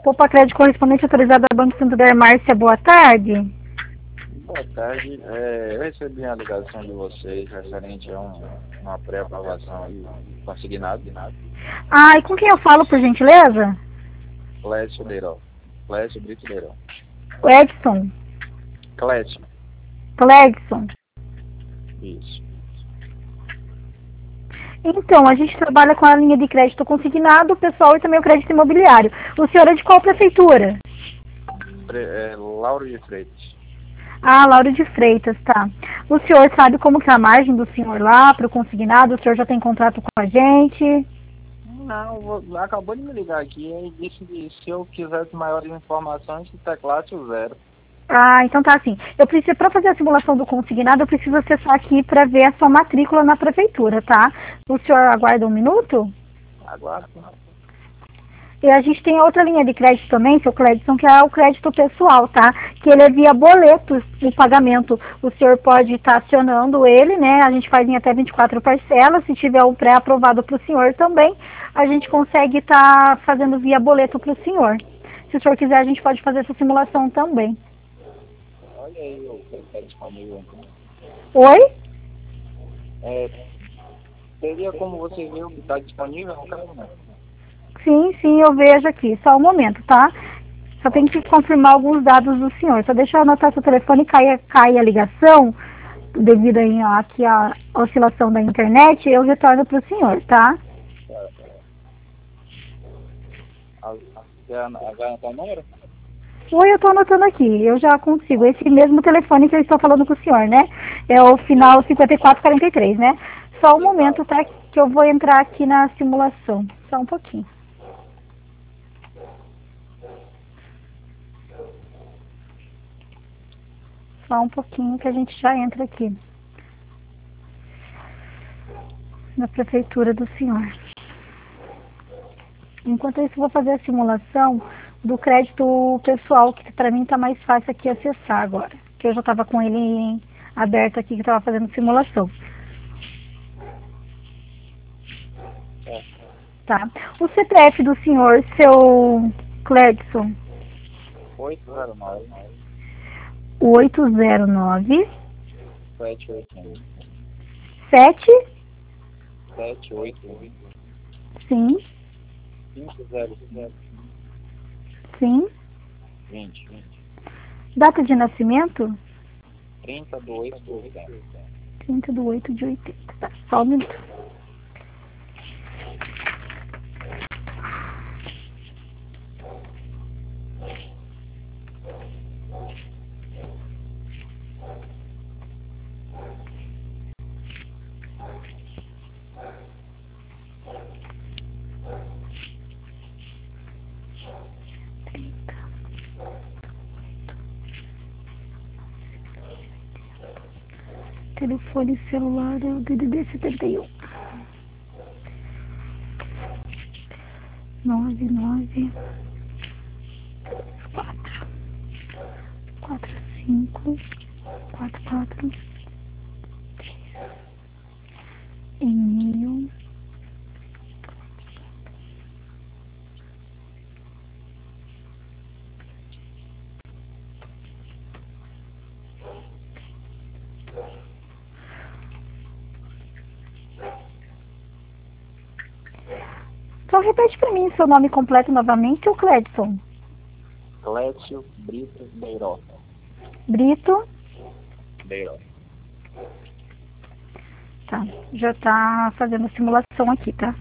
Poupa Crédito correspondente autorizado ao Banco Santander. Márcia, boa tarde. Boa tarde. Eu recebi uma ligação de vocês referente a uma pré-aprovação aí, consignado. Ah, e com quem eu falo, por gentileza? Clécio Leirão. Clécio Brito Leirão. O Edson. Clécio. Clegson. Isso. Então, a gente trabalha com a linha de crédito consignado, pessoal, e também o crédito imobiliário. O senhor é de qual prefeitura? Lauro de Freitas. Ah, Lauro de Freitas, tá. O senhor sabe como que é a margem do senhor lá para o consignado? O senhor já tem contrato com a gente? Não, acabou de me ligar aqui e disse que se eu quisesse maiores informações, que teclasse o 0. Ah, então tá assim. Para fazer a simulação do consignado, eu preciso acessar aqui para ver a sua matrícula na prefeitura, tá? O senhor aguarda um minuto? Aguardo. E a gente tem outra linha de crédito também, seu Cledson, que é o crédito pessoal, tá? Que ele é via boletos o pagamento. O senhor pode estar acionando ele, né? A gente faz em até 24 parcelas. Se tiver o pré-aprovado para o senhor também, a gente consegue estar fazendo via boleto para o senhor. Se o senhor quiser, a gente pode fazer essa simulação também. Olha aí o que está disponível. Oi? Teria como você ver o que está disponível no caso, né? Sim, eu vejo aqui. Só um momento, tá? Só tem que confirmar alguns dados do senhor. Só deixa eu anotar seu telefone e cai a ligação, devido aí, ó, aqui a oscilação da internet, eu retorno para o senhor, tá? Vai anotar o número? Oi, eu estou anotando aqui, eu já consigo. Esse mesmo telefone que eu estou falando com o senhor, né? É o final 5443, né? Só um momento, tá? Que eu vou entrar aqui na simulação. Só um pouquinho. Só um pouquinho que a gente já entra aqui. Na prefeitura do senhor. Enquanto isso, eu vou fazer a simulação do crédito pessoal, que para mim está mais fácil aqui acessar agora. Que eu já estava com ele aberto aqui, que estava fazendo simulação. Tá. O CPF do senhor, seu Cledson? 809 809 781 7 781 sim, 505 sim. 20 Data de nascimento? 30/8/80. 30/8/80. Tá, só um minuto. Telefone celular é o DDD 71. 99 4 45 44 e-mail. Só repete para mim seu nome completo novamente, o Cledson. Clécio Brito Leirão. Brito. Leirão. Tá, já tá fazendo a simulação aqui, tá?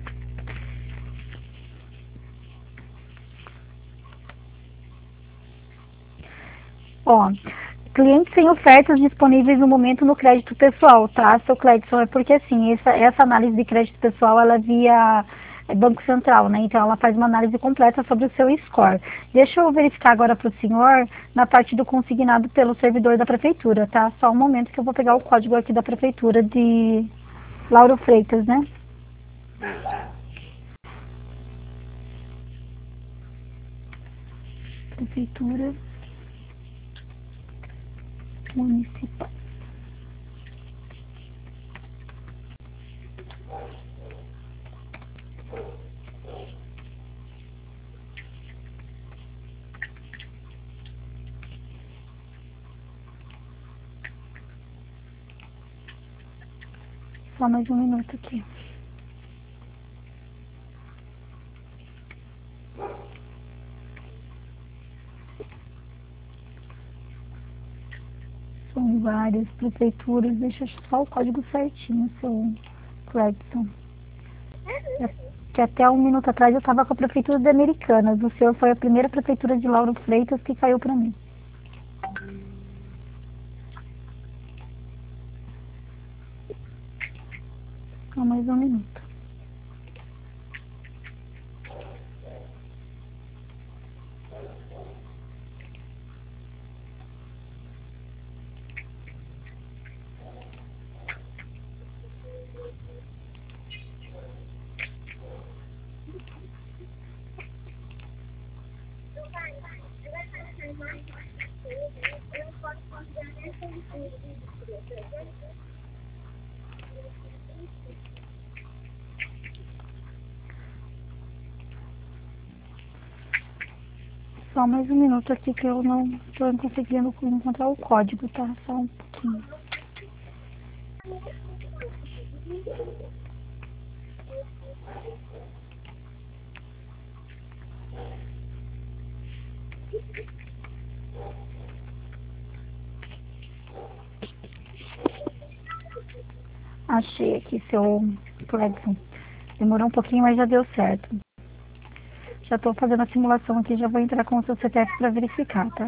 Ó, clientes sem ofertas disponíveis no momento no crédito pessoal, tá, seu Cledson? É porque, assim, essa análise de crédito pessoal, ela é via Banco Central, né? Então, ela faz uma análise completa sobre o seu score. Deixa eu verificar agora para o senhor na parte do consignado pelo servidor da prefeitura, tá? Só um momento que eu vou pegar o código aqui da prefeitura de Lauro Freitas, né? Prefeitura Municipal. Só mais um minuto aqui. São várias prefeituras, deixa só o código certinho, seu Cledson. Que até um minuto atrás eu estava com a prefeitura de Americanas. O senhor foi a primeira prefeitura de Lauro Freitas que caiu para mim. Só mais um minuto. Só mais um minuto aqui que eu não estou conseguindo encontrar o código, tá? Só um pouquinho. Achei aqui, seu Cledson. Demorou um pouquinho, mas já deu certo. Já estou fazendo a simulação aqui, já vou entrar com o seu CPF para verificar, tá?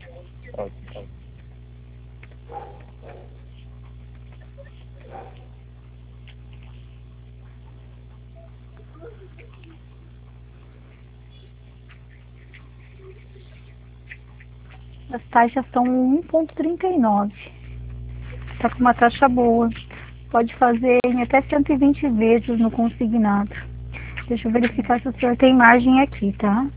As taxas estão 1,39. Tá com uma taxa boa. Pode fazer em até 120 vezes no consignado. Deixa eu verificar se o senhor tem margem aqui, tá?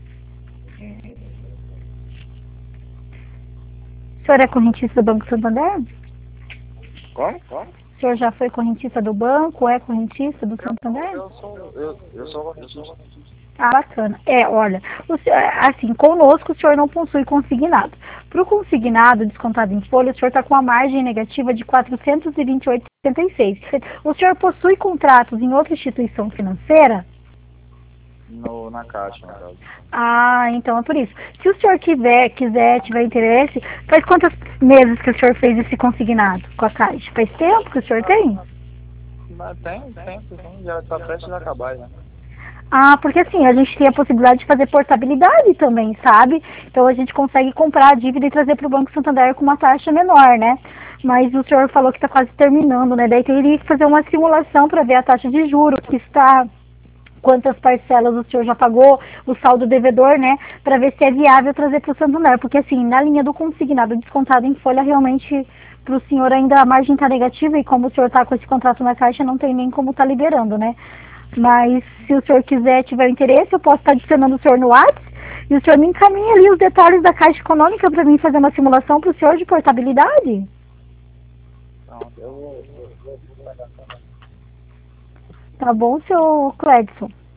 O senhor é correntista do Banco Santander? Como? O senhor já foi correntista do banco? É correntista do Santander? Eu sou correntista. Ah, bacana. Olha, assim, conosco o senhor não possui consignado. Para o consignado descontado em folha, o senhor está com a margem negativa de 428,76. O senhor possui contratos em outra instituição financeira? Na Caixa, no caso. Ah, então é por isso. Se o senhor tiver interesse, faz quantos meses que o senhor fez esse consignado com a Caixa? Faz tempo que o senhor tem? Mas tem, já está prestes a acabar, né? Ah, porque assim, a gente tem a possibilidade de fazer portabilidade também, sabe? Então a gente consegue comprar a dívida e trazer para o Banco Santander com uma taxa menor, né? Mas o senhor falou que está quase terminando, né? Daí teria que fazer uma simulação para ver a taxa de juros que está, quantas parcelas o senhor já pagou, o saldo devedor, né? Para ver se é viável trazer para o Santander. Porque assim, na linha do consignado descontado em folha, realmente para o senhor ainda a margem está negativa e como o senhor está com esse contrato na Caixa, não tem nem como estar liberando, né? Mas se o senhor quiser, tiver interesse, eu posso estar adicionando o senhor no WhatsApp e o senhor me encaminha ali os detalhes da Caixa Econômica para mim fazer uma simulação para o senhor de portabilidade. Não, eu vou... Tá bom, seu Cledson?